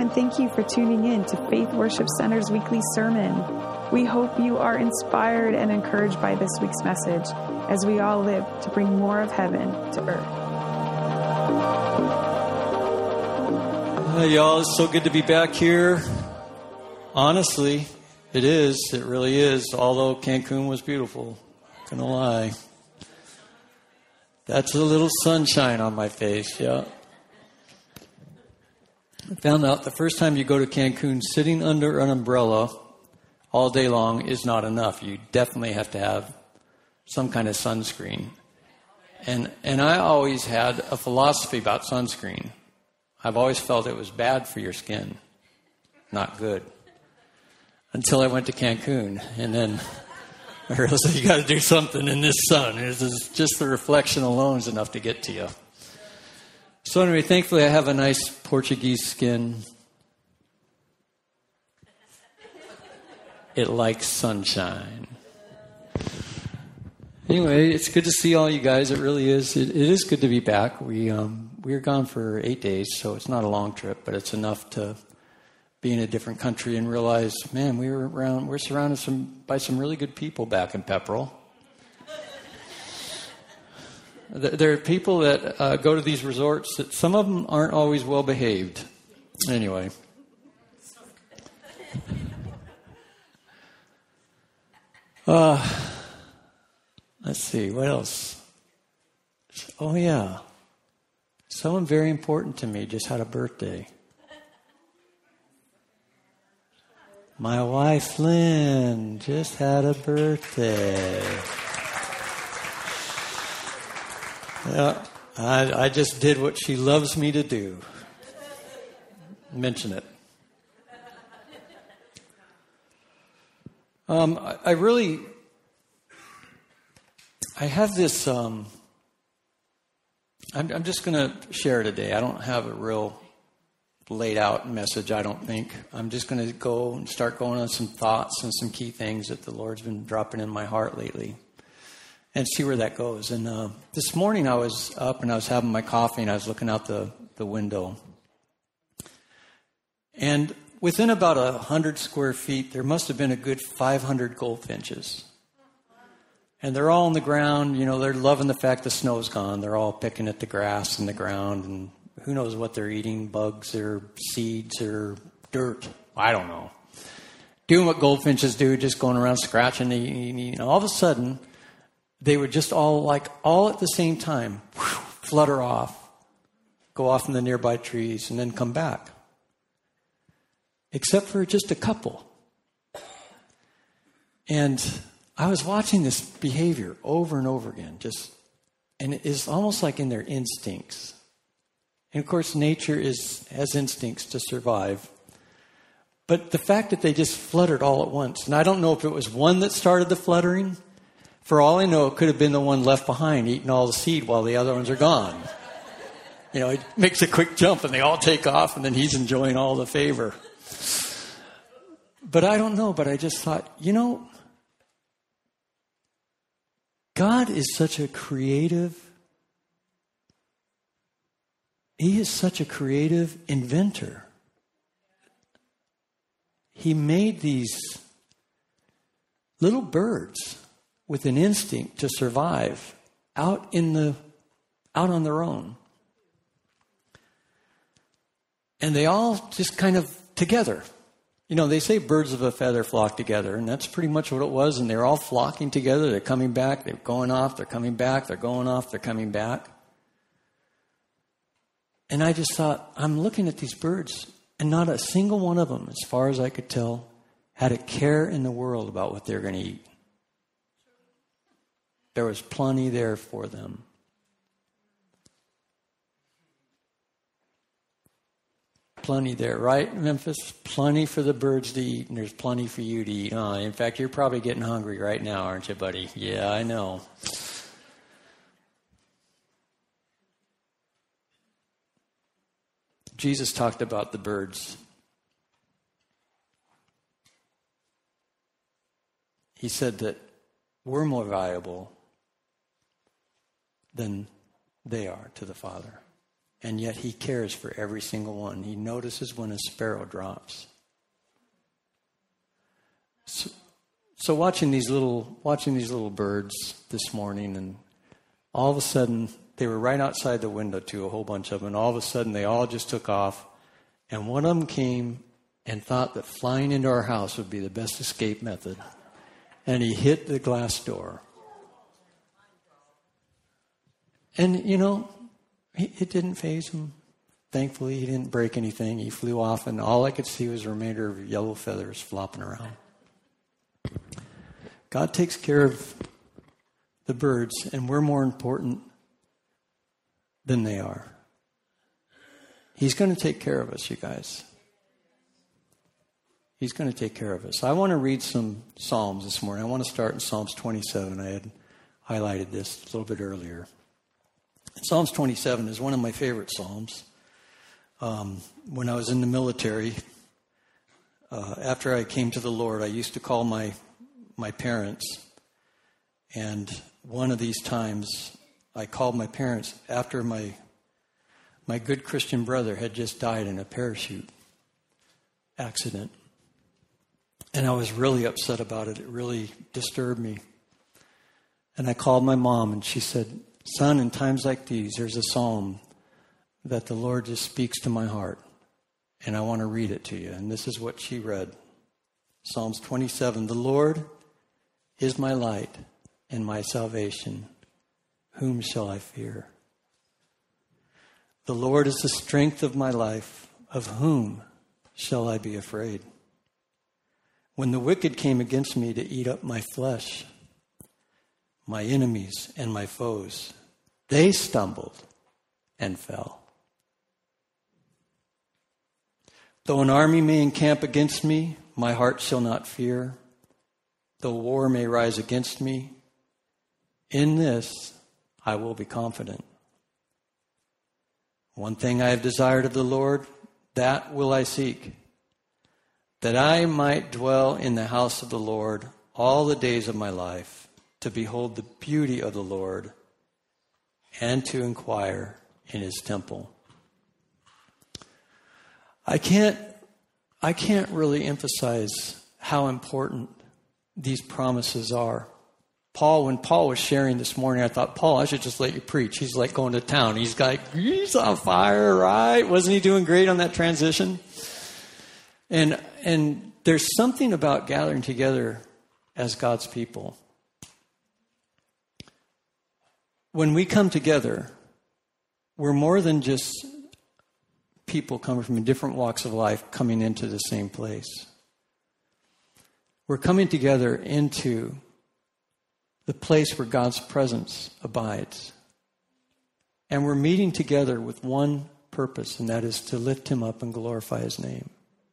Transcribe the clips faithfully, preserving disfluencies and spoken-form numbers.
and thank you for tuning in to Faith Worship Center's weekly sermon. We hope you are inspired and encouraged by this week's message as we all live to bring more of heaven to earth. Hey, y'all, it's so good to be back here. Honestly, it is. It really is. Although Cancun was beautiful. Not gonna lie. That's a little sunshine on my face, yeah. I found out the first time you go to Cancun, sitting under an umbrella all day long is not enough. You definitely have to have some kind of sunscreen. And and I always had a philosophy about sunscreen. I've always felt it was bad for your skin. Not good. Until I went to Cancun. And then I realized you got to do something in this sun. It's just the reflection alone is enough to get to you. So anyway, thankfully I have a nice Portuguese skin. It likes sunshine. Anyway, it's good to see all you guys. It really is. It, it is good to be back. We um, we were gone for eight days, so it's not a long trip, but it's enough to be in a different country and realize, man, we were around. We're surrounded some by some really good people back in Pepperell. There are people that uh, go to these resorts that some of them aren't always well behaved. Anyway. Uh, let's see, what else? Oh, yeah. Someone very important to me just had a birthday. My wife, Lynn, just had a birthday. Yeah, I, I just did what she loves me to do. Mention it. Um, I, I really, I have this, um, I'm, I'm just going to share today. I don't have a real laid out message, I don't think. I'm just going to go and start going on some thoughts and some key things that the Lord's been dropping in my heart lately. And see where that goes. And uh, this morning I was up and I was having my coffee and I was looking out the, the window. And within about a hundred square feet, there must have been a good five hundred goldfinches. And they're all on the ground. You know, they're loving the fact the snow's gone. They're all picking at the grass and the ground. And who knows what they're eating, bugs or seeds or dirt. I don't know. Doing what goldfinches do, just going around scratching. You know, all of a sudden, they would just all, like, all at the same time, whew, flutter off, go off in the nearby trees, and then come back. Except for just a couple. And I was watching this behavior over and over again, just, and it's almost like in their instincts. And, of course, nature is has instincts to survive. But the fact that they just fluttered all at once, and I don't know if it was one that started the fluttering. For all I know, it could have been the one left behind eating all the seed while the other ones are gone. You know, it makes a quick jump and they all take off and then he's enjoying all the favor. But I don't know, but I just thought, you know, God is such a creative, He is such a creative inventor. He made these little birds with an instinct to survive out in the out on their own. And they all just kind of together. You know, they say birds of a feather flock together, and that's pretty much what it was. And they're all flocking together. They're coming back. They're going off. They're coming back. They're going off. They're coming back. And I just thought, I'm looking at these birds, and not a single one of them, as far as I could tell, had a care in the world about what they're going to eat. There was plenty there for them. Plenty there, right, Memphis? Plenty for the birds to eat, and there's plenty for you to eat. Huh? In fact, you're probably getting hungry right now, aren't you, buddy? Yeah, I know. Jesus talked about the birds. He said that we're more valuable than they are to the Father. And yet he cares for every single one. He notices when a sparrow drops. So, so watching these little watching these little birds this morning, and all of a sudden, they were right outside the window too, a whole bunch of them, and all of a sudden they all just took off. And one of them came and thought that flying into our house would be the best escape method. And he hit the glass door. And, you know, it didn't faze him. Thankfully, he didn't break anything. He flew off, and all I could see was a remainder of yellow feathers flopping around. God takes care of the birds, and we're more important than they are. He's going to take care of us, you guys. He's going to take care of us. I want to read some Psalms this morning. I want to start in Psalms twenty-seven. I had highlighted this a little bit earlier. Psalms twenty-seven is one of my favorite Psalms. Um, when I was in the military, uh, after I came to the Lord, I used to call my my parents. And one of these times, I called my parents after my my good Christian brother had just died in a parachute accident. And I was really upset about it. It really disturbed me. And I called my mom, and she said, "Son, in times like these, there's a psalm that the Lord just speaks to my heart, and I want to read it to you." And this is what she read. Psalms twenty-seven, "The Lord is my light and my salvation. Whom shall I fear? The Lord is the strength of my life. Of whom shall I be afraid? When the wicked came against me to eat up my flesh, my enemies and my foes, they stumbled and fell. Though an army may encamp against me, my heart shall not fear. Though war may rise against me, in this I will be confident. One thing I have desired of the Lord, that will I seek, that I might dwell in the house of the Lord all the days of my life, to behold the beauty of the Lord and to inquire in his temple." I can't, I can't really emphasize how important these promises are. Paul, when Paul was sharing this morning, I thought, Paul, I should just let you preach. He's like going to town. He's like, he's on fire, right? Wasn't he doing great on that transition? And and there's something about gathering together as God's people. When we come together, we're more than just people coming from different walks of life coming into the same place. We're coming together into the place where God's presence abides. And we're meeting together with one purpose, and that is to lift him up and glorify his name.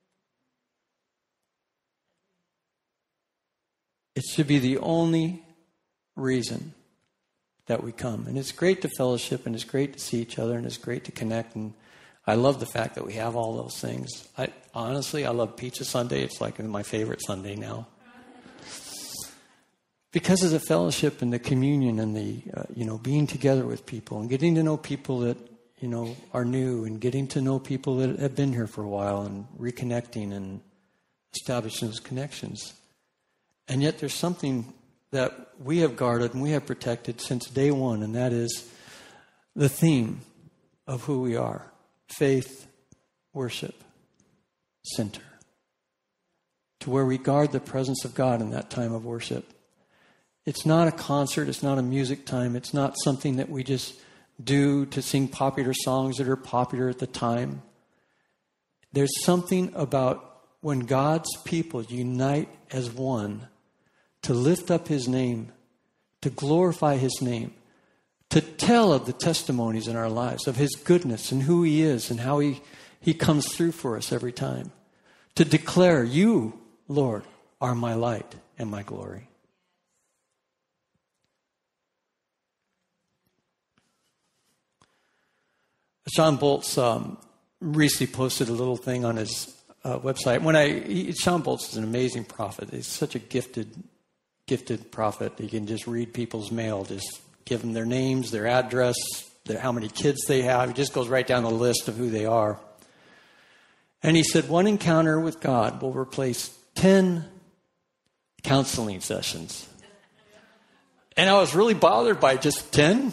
It should be the only reason that we come. And it's great to fellowship, and it's great to see each other, and it's great to connect. And I love the fact that we have all those things. I honestly, I love Pizza Sunday. It's like my favorite Sunday now. Because of the fellowship and the communion and the, uh, you know, being together with people and getting to know people that, you know, are new, and getting to know people that have been here for a while, and reconnecting and establishing those connections. And yet there's something that we have guarded and we have protected since day one, and that is the theme of who we are. Faith, worship, center. To where we guard the presence of God in that time of worship. It's not a concert. It's not a music time. It's not something that we just do to sing popular songs that are popular at the time. There's something about when God's people unite as one to lift up his name, to glorify his name, to tell of the testimonies in our lives of his goodness and who he is and how he, he comes through for us every time. To declare, you, Lord, are my light and my glory. Sean Boltz um, recently posted a little thing on his uh, website. When I he, Sean Boltz is an amazing prophet. He's such a gifted, gifted prophet. He can just read people's mail, just give them their names, their address, their, how many kids they have. He just goes right down the list of who they are. And he said, one encounter with God will replace ten counseling sessions. And I was really bothered by just ten.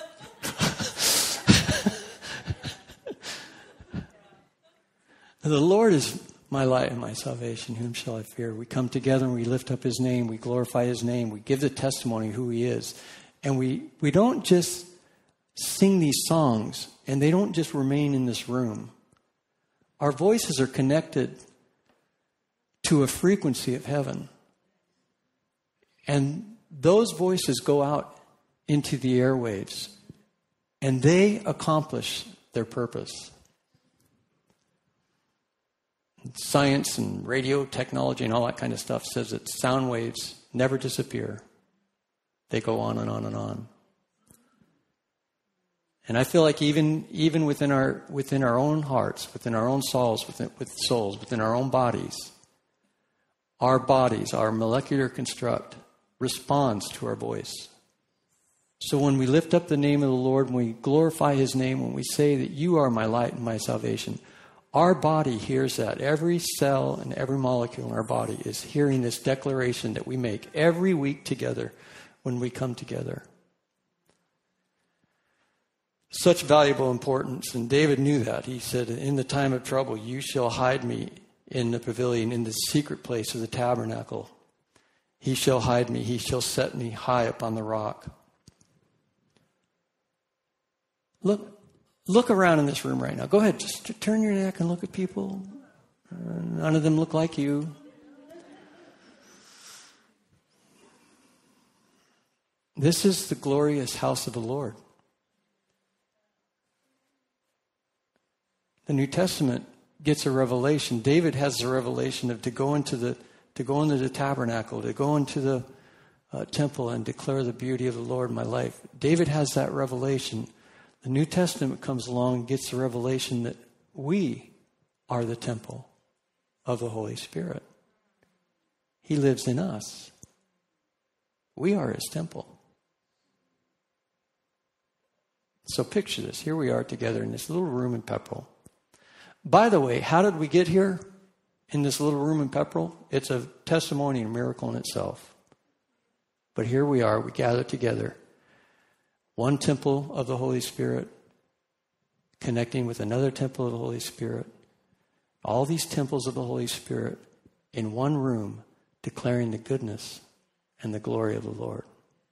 The Lord is my light and my salvation. Whom shall I fear? We come together and we lift up his name. We glorify his name. We give the testimony of who he is. And we, we don't just sing these songs and they don't just remain in this room. Our voices are connected to a frequency of heaven. And those voices go out into the airwaves and they accomplish their purpose. Science and radio technology and all that kind of stuff says that sound waves never disappear. They go on and on and on. And I feel like even even within our within our own hearts, within our own souls, within with souls, within our own bodies, our bodies, our molecular construct responds to our voice. So when we lift up the name of the Lord, when we glorify his name, when we say that you are my light and my salvation, our body hears that. Every cell and every molecule in our body is hearing this declaration that we make every week together when we come together. Such valuable importance. And David knew that. He said, in the time of trouble, you shall hide me in the pavilion, in the secret place of the tabernacle. He shall hide me. He shall set me high upon the rock. Look. Look around in this room right now. Go ahead. Just turn your neck and look at people. Uh, none of them look like you. This is the glorious house of the Lord. The New Testament gets a revelation. David has the revelation of to go into the to go into the tabernacle, to go into the uh, temple and declare the beauty of the Lord in my life. David has that revelation. The New Testament comes along and gets the revelation that we are the temple of the Holy Spirit. He lives in us. We are his temple. So picture this. Here we are together in this little room in Pepperell. By the way, how did we get here in this little room in Pepperell? It's a testimony and a miracle in itself. But here we are. We gather together. One temple of the Holy Spirit connecting with another temple of the Holy Spirit. All these temples of the Holy Spirit in one room declaring the goodness and the glory of the Lord.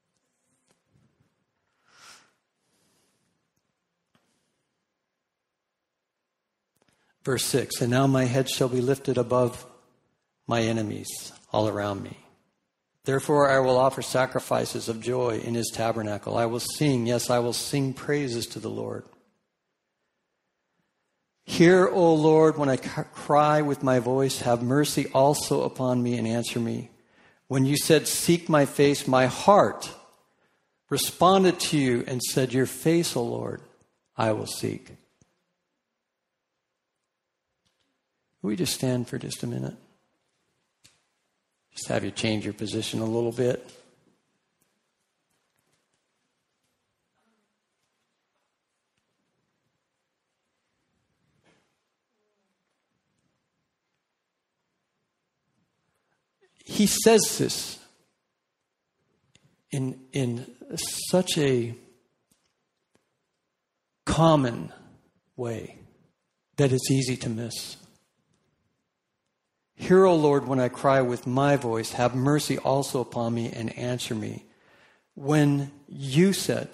Verse six, and now my head shall be lifted above my enemies all around me. Therefore, I will offer sacrifices of joy in his tabernacle. I will sing, yes, I will sing praises to the Lord. Hear, O Lord, when I cry with my voice, have mercy also upon me and answer me. When you said, seek my face, my heart responded to you and said, your face, O Lord, I will seek. Will we just stand for just a minute? Just have you change your position a little bit. He says this in, in such a common way that it's easy to miss. Hear, O Lord, when I cry with my voice, have mercy also upon me and answer me. When you said,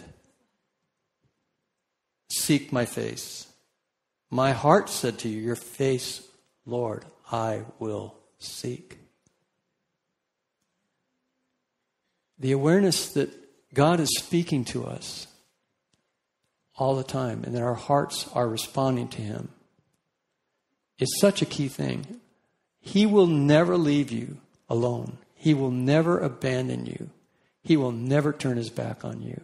seek my face, my heart said to you, your face, Lord, I will seek. The awareness that God is speaking to us all the time and that our hearts are responding to him is such a key thing. He will never leave you alone. He will never abandon you. He will never turn his back on you.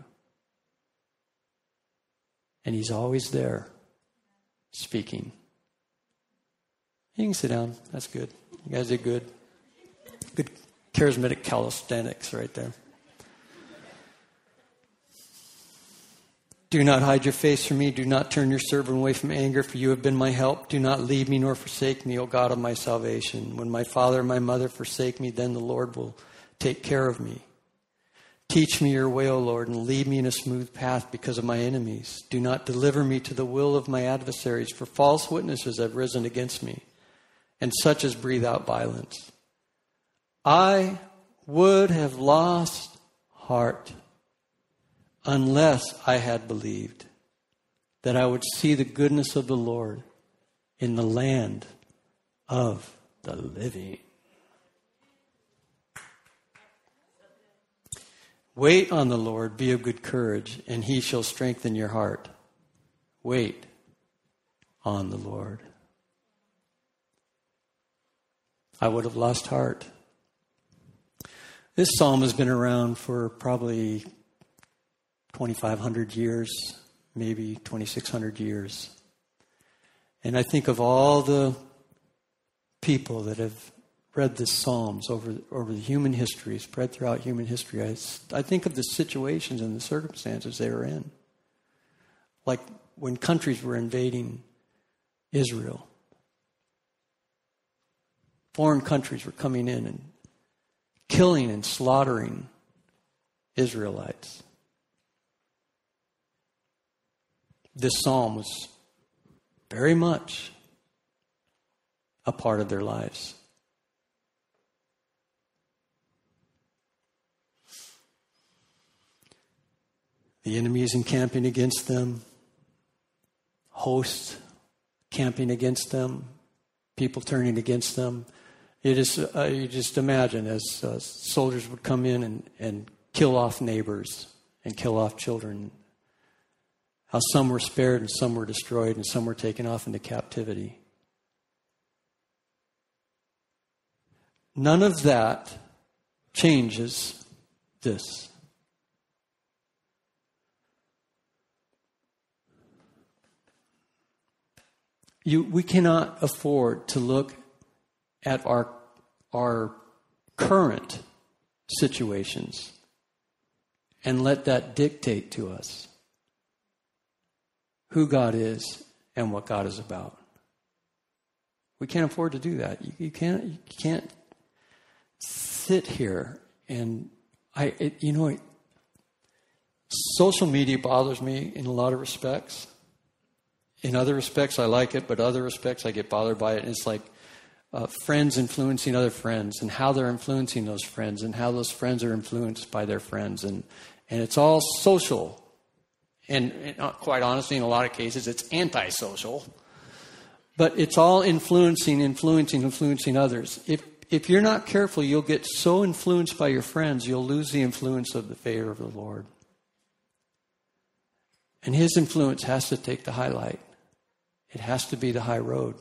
And he's always there speaking. You can sit down. That's good. You guys did good. Good charismatic calisthenics right there. Do not hide your face from me. Do not turn your servant away from anger, for you have been my help. Do not leave me nor forsake me, O God of my salvation. When my father and my mother forsake me, then the Lord will take care of me. Teach me your way, O Lord, and lead me in a smooth path because of my enemies. Do not deliver me to the will of my adversaries, for false witnesses have risen against me, and such as breathe out violence. I would have lost heart unless I had believed that I would see the goodness of the Lord in the land of the living. Wait on the Lord, be of good courage, and he shall strengthen your heart. Wait on the Lord. I would have lost heart. This psalm has been around for probably twenty-five hundred years, maybe twenty-six hundred years. And I think of all the people that have read the Psalms over, over the human history, spread throughout human history. I, I think of the situations and the circumstances they were in. Like when countries were invading Israel. Foreign countries were coming in and killing and slaughtering Israelites. This psalm was very much a part of their lives. The enemy is encamping against them, hosts camping against them, people turning against them. It is, uh, you just imagine as uh, soldiers would come in and, and kill off neighbors and kill off children, how some were spared and some were destroyed and some were taken off into captivity. None of that changes this. You, we cannot afford to look at our, our current situations and let that dictate to us who God is and what God is about. We can't afford to do that. You, you can't. You can't sit here and I. It, you know, it, social media bothers me in a lot of respects. In other respects, I like it, but other respects, I get bothered by it. And it's like uh, friends influencing other friends and how they're influencing those friends and how those friends are influenced by their friends. And, and it's all social. And, and quite honestly, in a lot of cases, it's antisocial. But it's all influencing, influencing, influencing others. If, if you're not careful, you'll get so influenced by your friends, you'll lose the influence of the favor of the Lord. And his influence has to take the highlight. It has to be the high road.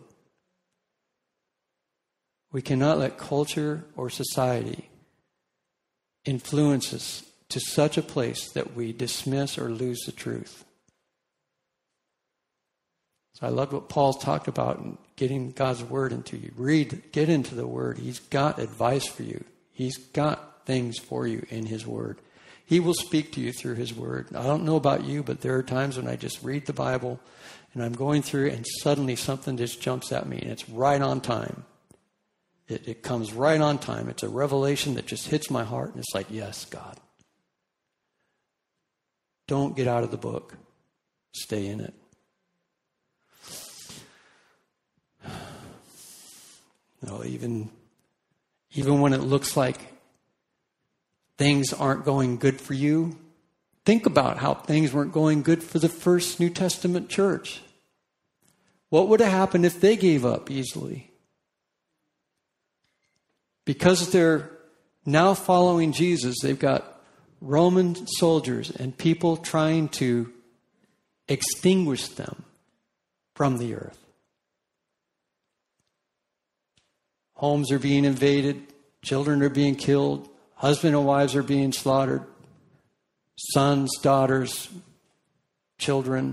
We cannot let culture or society influence us to such a place that we dismiss or lose the truth. So I love what Paul talked about in getting God's word into you. Read, get into the word. He's got advice for you. He's got things for you in his word. He will speak to you through his word. I don't know about you, but there are times when I just read the Bible and I'm going through and suddenly something just jumps at me and it's right on time. It, it comes right on time. It's a revelation that just hits my heart and it's like, yes, God. Don't get out of the book. Stay in it. No, even, even when it looks like things aren't going good for you, think about how things weren't going good for the first New Testament church. What would have happened if they gave up easily? Because they're now following Jesus, they've got Roman soldiers and people trying to extinguish them from the earth. Homes are being invaded, children are being killed, husband and wives are being slaughtered, sons, daughters, children.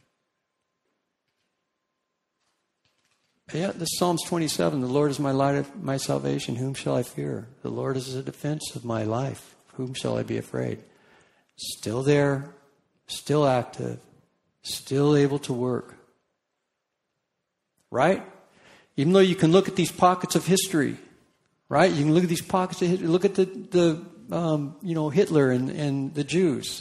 Yeah, this Psalms twenty-seven, the Lord is my light of my salvation, whom shall I fear? The Lord is the defense of my life, whom shall I be afraid? Still there, still active, still able to work. Right? Even though you can look at these pockets of history, right? You can look at these pockets of history. Look at the, the um, you know, Hitler and, and the Jews.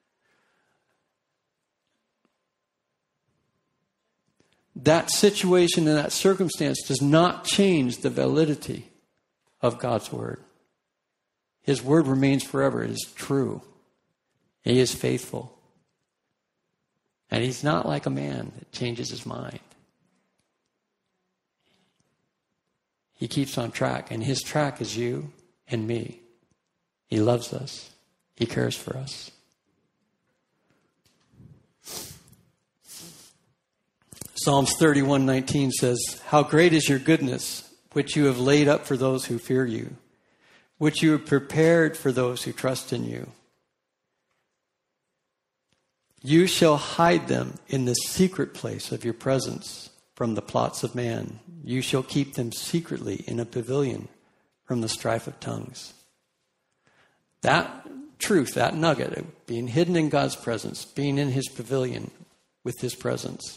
That situation and that circumstance does not change the validity of God's word. His word remains forever. It is true. He is faithful. And he's not like a man that changes his mind. He keeps on track, and his track is you and me. He loves us. He cares for us. Psalms thirty-one nineteen says, "How great is your goodness, which you have laid up for those who fear you, which you have prepared for those who trust in you. You shall hide them in the secret place of your presence from the plots of man. You shall keep them secretly in a pavilion from the strife of tongues." That truth, that nugget, of being hidden in God's presence, being in his pavilion with his presence.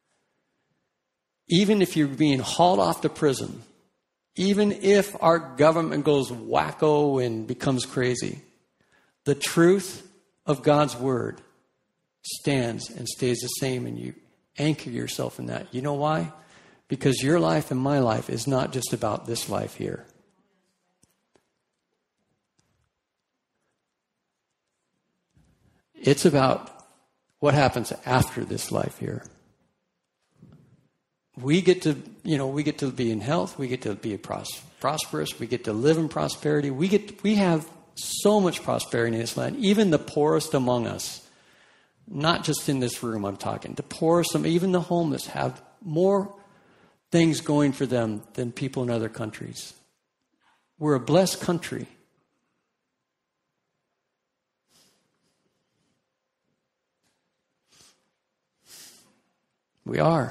Even if you're being hauled off to prison, even if our government goes wacko and becomes crazy, the truth of God's word stands and stays the same, and you anchor yourself in that. You know why? Because your life and my life is not just about this life here. It's about what happens after this life here. We get to, you know, we get to be in health. We get to be pros- prosperous. We get to live in prosperity. We get, we have so much prosperity in this land. Even the poorest among us, not just in this room I'm talking, the poorest, even the homeless have more things going for them than people in other countries. We're a blessed country. We are.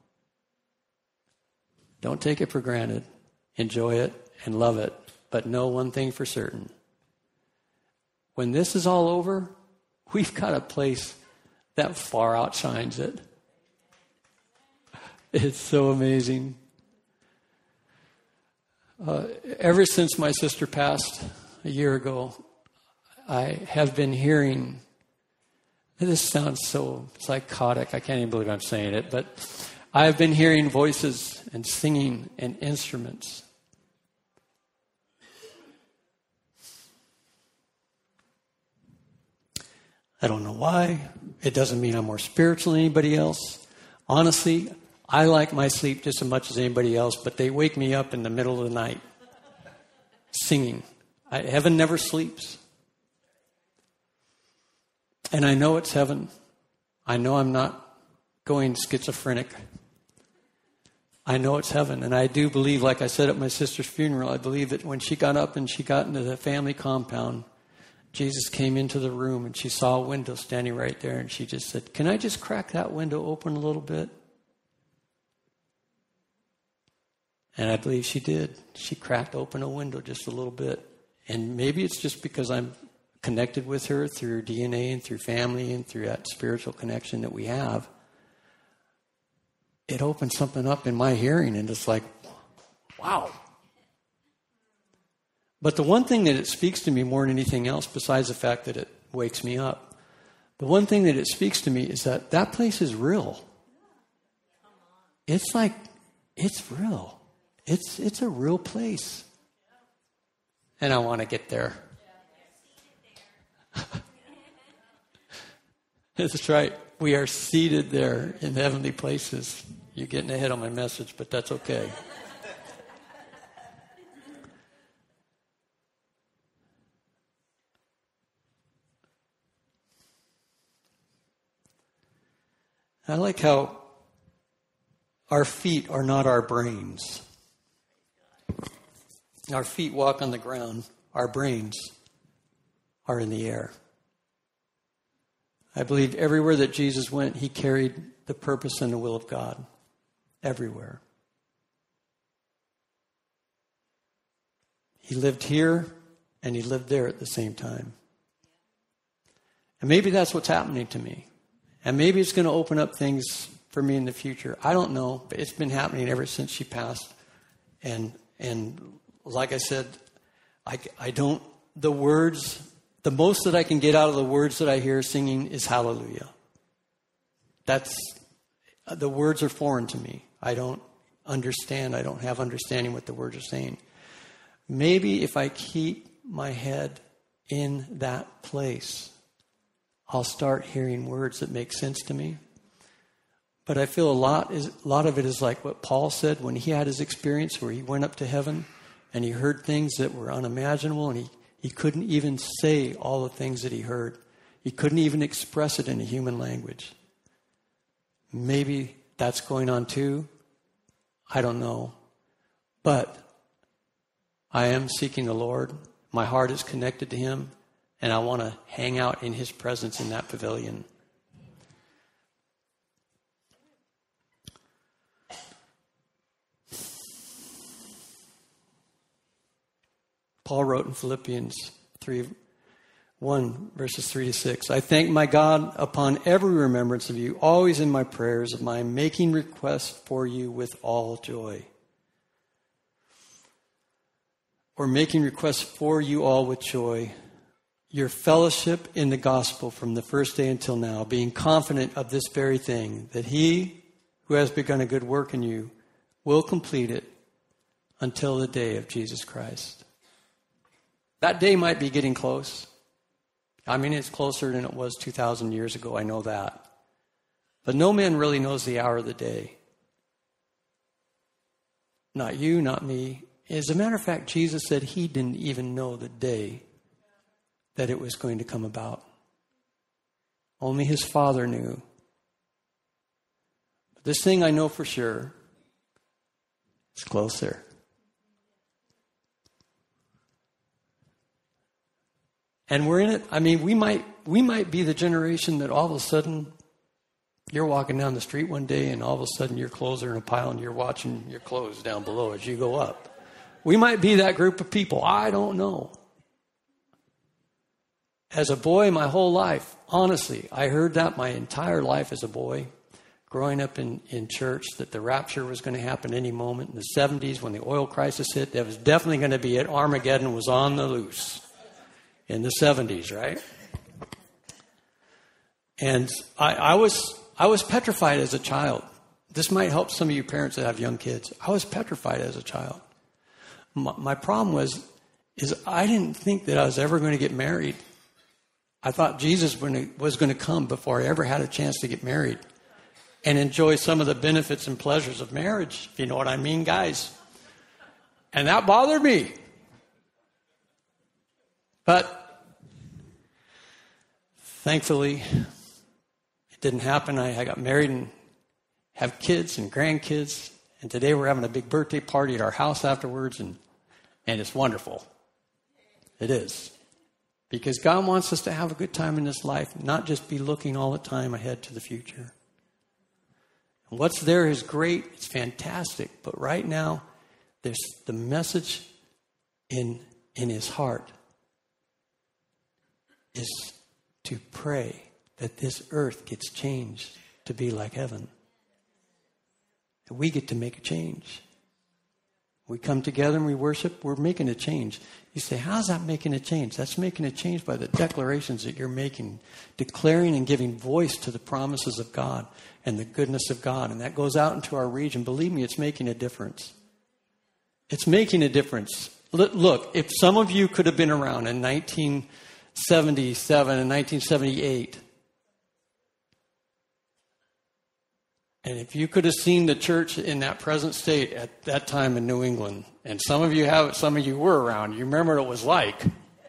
Don't take it for granted. Enjoy it and love it. But know one thing for certain. When this is all over, we've got a place that far outshines it. It's so amazing. Uh, ever since my sister passed a year ago, I have been hearing, this sounds so psychotic, I can't even believe I'm saying it, but I have been hearing voices and singing and instruments. I don't know why. It doesn't mean I'm more spiritual than anybody else. Honestly, I like my sleep just as much as anybody else, but they wake me up in the middle of the night singing. I, heaven never sleeps. And I know it's heaven. I know I'm not going schizophrenic. I know it's heaven. And I do believe, like I said at my sister's funeral, I believe that when she got up and she got into the family compound, Jesus came into the room and she saw a window standing right there, and she just said, "Can I just crack that window open a little bit?" And I believe she did. She cracked open a window just a little bit. And maybe it's just because I'm connected with her through D N A and through family and through that spiritual connection that we have. It opened something up in my hearing, and it's like, wow. But the one thing that it speaks to me more than anything else, besides the fact that it wakes me up, the one thing that it speaks to me is that that place is real. It's like, it's real. It's it's a real place. And I want to get there. That's right. We are seated there in heavenly places. You're getting ahead on my message, but that's okay. I like how our feet are not our brains. Our feet walk on the ground. Our brains are in the air. I believe everywhere that Jesus went, he carried the purpose and the will of God. Everywhere. He lived here and he lived there at the same time. And maybe that's what's happening to me. And maybe it's going to open up things for me in the future. I don't know, but it's been happening ever since she passed. And and like I said, I, I don't, the words, the most that I can get out of the words that I hear singing is hallelujah. That's, the words are foreign to me. I don't understand. I don't have understanding what the words are saying. Maybe if I keep my head in that place, I'll start hearing words that make sense to me. But I feel a lot is a lot of it is like what Paul said when he had his experience where he went up to heaven and he heard things that were unimaginable, and he, he couldn't even say all the things that he heard. He couldn't even express it in a human language. Maybe that's going on too. I don't know. But I am seeking the Lord. My heart is connected to him, and I want to hang out in his presence in that pavilion. Paul wrote in Philippians three, one, verses three to six, I thank my God upon every remembrance of you, always in my prayers of mine, making request for you with all joy. Or making request for you all with joy, your fellowship in the gospel from the first day until now, being confident of this very thing, that he who has begun a good work in you will complete it until the day of Jesus Christ. That day might be getting close. I mean, it's closer than it was two thousand years ago. I know that. But no man really knows the hour of the day. Not you, not me. As a matter of fact, Jesus said he didn't even know the day that it was going to come about. Only his Father knew. But this thing I know for sure, it's closer. And we're in it. I mean, we might we might be the generation that all of a sudden you're walking down the street one day and all of a sudden your clothes are in a pile and you're watching your clothes down below as you go up. We might be that group of people. I don't know. As a boy, my whole life, honestly, I heard that my entire life as a boy, growing up in, in church, that the rapture was going to happen any moment. In the seventies, when the oil crisis hit, that was definitely going to be it. Armageddon was on the loose. In the seventies, right? And I, I was I was petrified as a child. This might help some of you parents that have young kids. I was petrified as a child. My, my problem was, is I didn't think that I was ever going to get married. I thought Jesus was going to come before I ever had a chance to get married and enjoy some of the benefits and pleasures of marriage, if you know what I mean, guys. And that bothered me. But thankfully, it didn't happen. I, I got married and have kids and grandkids. And today we're having a big birthday party at our house afterwards. And, and it's wonderful. It is. Because God wants us to have a good time in this life, not just be looking all the time ahead to the future. And what's there is great. It's fantastic. But right now, there's the message in, in his heart is to pray that this earth gets changed to be like heaven. And we get to make a change. We come together and we worship, we're making a change. You say, how's that making a change? That's making a change by the declarations that you're making, declaring and giving voice to the promises of God and the goodness of God. And that goes out into our region. Believe me, it's making a difference. It's making a difference. Look, if some of you could have been around in nineteen seventy-seven and nineteen seventy-eight. And if you could have seen the church in that present state at that time in New England, and some of you have, some of you were around, you remember what it was like.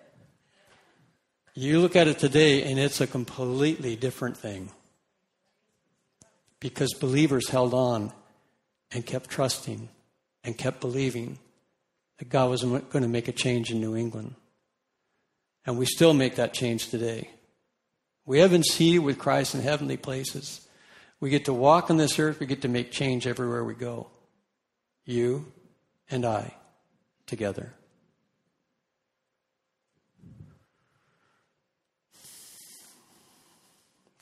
You look at it today and it's a completely different thing. Because believers held on and kept trusting and kept believing that God was going to make a change in New England. And we still make that change today. We have been seated with Christ in heavenly places. We get to walk on this earth. We get to make change everywhere we go. You and I together.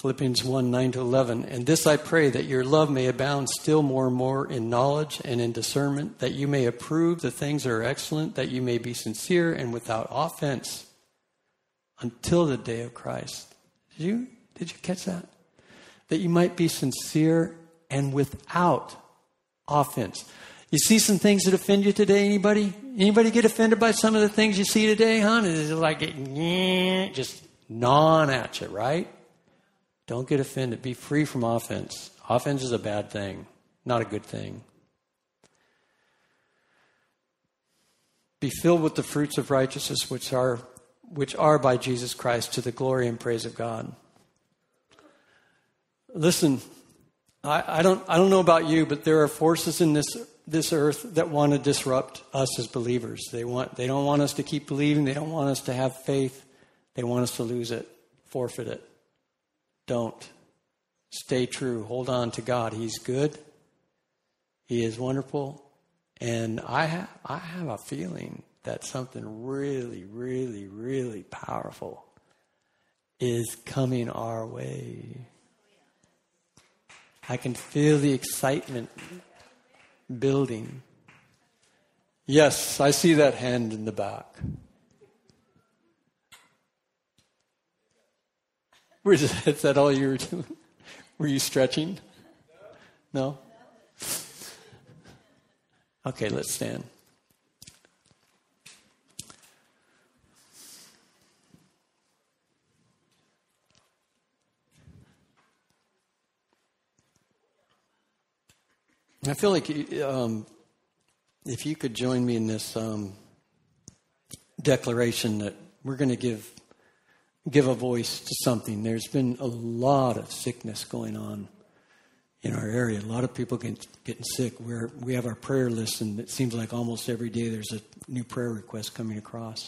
Philippians one, nine to eleven. And this I pray, that your love may abound still more and more in knowledge and in discernment, that you may approve the things that are excellent, that you may be sincere and without offense until the day of Christ. Did you, did you catch that? That you might be sincere and without offense. You see some things that offend you today, anybody? Anybody get offended by some of the things you see today, huh? It's like it, just gnawing at you, right? Don't get offended. Be free from offense. Offense is a bad thing, not a good thing. Be filled with the fruits of righteousness, which are which are by Jesus Christ, to the glory and praise of God. Listen, I, I don't I don't know about you, but there are forces in this this earth that want to disrupt us as believers. They want they don't want us to keep believing. They don't want us to have faith. They want us to lose it, forfeit it. Don't. Stay true. Hold on to God. He's good. He is wonderful. And I have I have a feeling that something really, really, really powerful is coming our way. I can feel the excitement building. Yes, I see that hand in the back. Is that all you were doing? Were you stretching? No? Okay, let's stand. I feel like um, if you could join me in this um, declaration that we're going to give give a voice to something. There's been a lot of sickness going on in our area. A lot of people get, getting sick. We're, we have our prayer list, and it seems like almost every day there's a new prayer request coming across.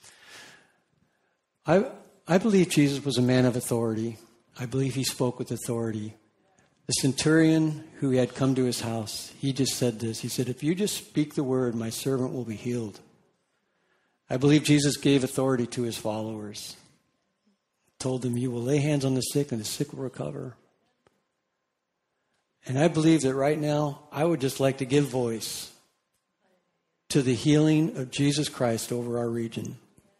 I I believe Jesus was a man of authority. I believe he spoke with authority. The centurion who had come to his house, he just said this. He said, if you just speak the word, my servant will be healed. I believe Jesus gave authority to his followers. Told them, you will lay hands on the sick and the sick will recover. And I believe that right now, I would just like to give voice to the healing of Jesus Christ over our region.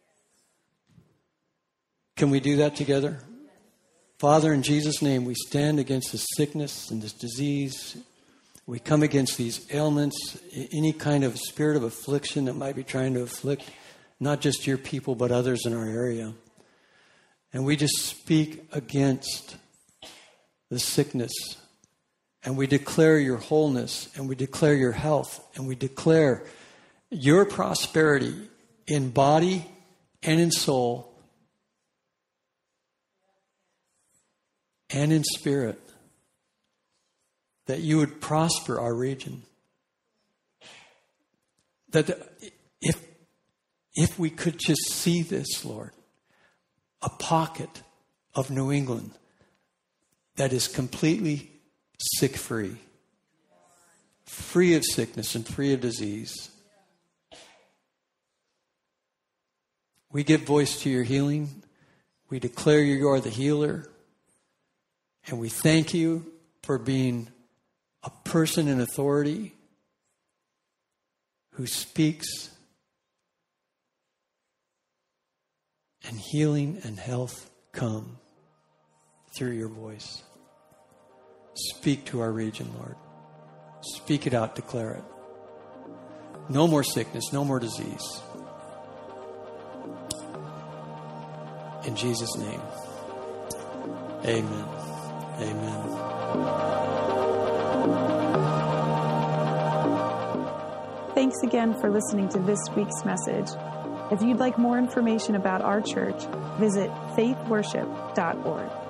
Can we do that together? Father, in Jesus' name, we stand against this sickness and this disease. We come against these ailments, any kind of spirit of affliction that might be trying to afflict not just your people, but others in our area. And we just speak against the sickness. And we declare your wholeness. And we declare your health. And we declare your prosperity in body and in soul and in spirit. That you would prosper our region. That if, if we could just see this, Lord, a pocket of New England that is completely sick-free, free of sickness and free of disease. We give voice to your healing. We declare you are the healer. And we thank you for being a person in authority who speaks, and healing and health come through your voice. Speak to our region, Lord. Speak it out, declare it. No more sickness, no more disease. In Jesus' name, amen. Amen. Thanks again for listening to this week's message. If you'd like more information about our church, visit faith worship dot org.